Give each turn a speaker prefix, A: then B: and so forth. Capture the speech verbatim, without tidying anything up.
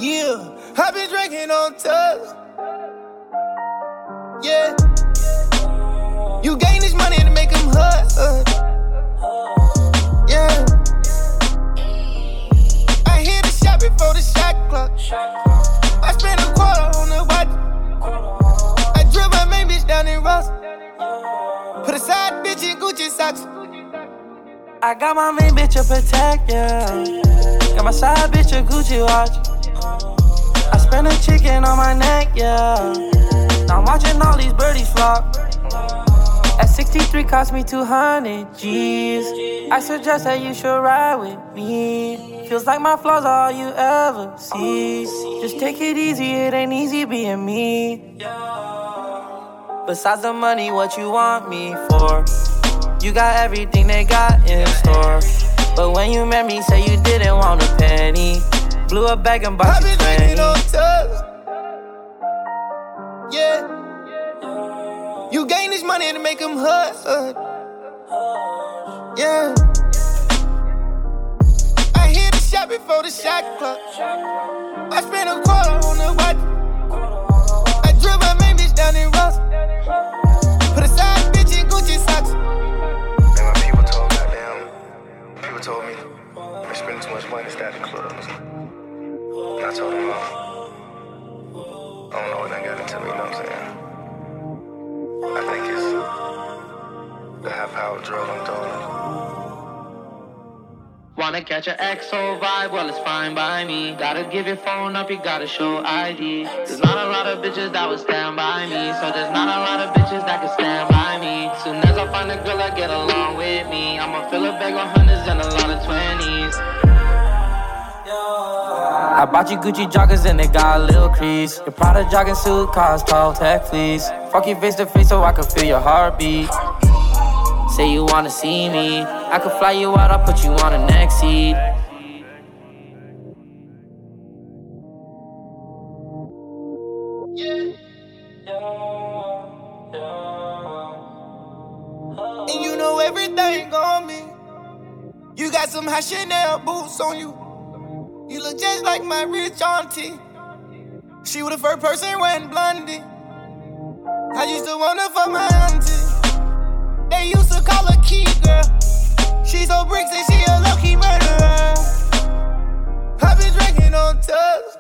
A: Yeah, I been drinking on tubs. Yeah. You gain this money to make them hurt. Yeah. I hit the shot before the shot clock. I spent a quarter on the watch. I drove my main bitch down in Ross. Put a side bitch in Gucci socks.
B: I got my main bitch a protect, yeah. Got my side bitch a Gucci watch. I spent a chicken on my neck, yeah. Now I'm watching all these birdies flock. At sixty-three cost me two hundred G's. I suggest that you should ride with me. Feels like my flaws are all you ever see. Just take it easy, it ain't easy being me. Besides the money, what you want me for? You got everything they got in store. But when you met me, say you didn't want a penny. Blew a bag and bought you twenty.
A: I been drinking on tubs. Yeah. You gain this money to make them hurt. Yeah. I hit the shot before the shot clock. I spent a quarter on the watch. I drove my main bitch down in Ross. Put a side bitch in Gucci socks.
C: And my people told me, goddamn, people told me they spending too much money stacking clubs. And I told them, uh, I don't know what they got into me, you know what I'm saying? I think it's the high-powered drug I'm doing.
D: Wanna catch an X O vibe? Well, it's fine by me. Gotta give your phone up, you gotta show I D. There's not a lot of bitches that would stand by me, so there's not a lot of bitches that can stand by me. Soon as I find a girl that get along with me, I'ma fill a bag with hundreds and a lot of twenties.
B: I bought you Gucci joggers and they got a little crease. Your Prada jogging suit cost tall tech fleece. Fuck you face to face so I can feel your heartbeat. Say you wanna see me, I could fly you out, I'll put you on the next seat.
A: And you know everything on me. You got some high Chanel boots on you. You look just like my rich auntie. She was the first person wearing blondie. I used to wanna fuck my auntie. They used to call her Key Girl. She so bricks and she a lucky murderer. I been drinking on tubs.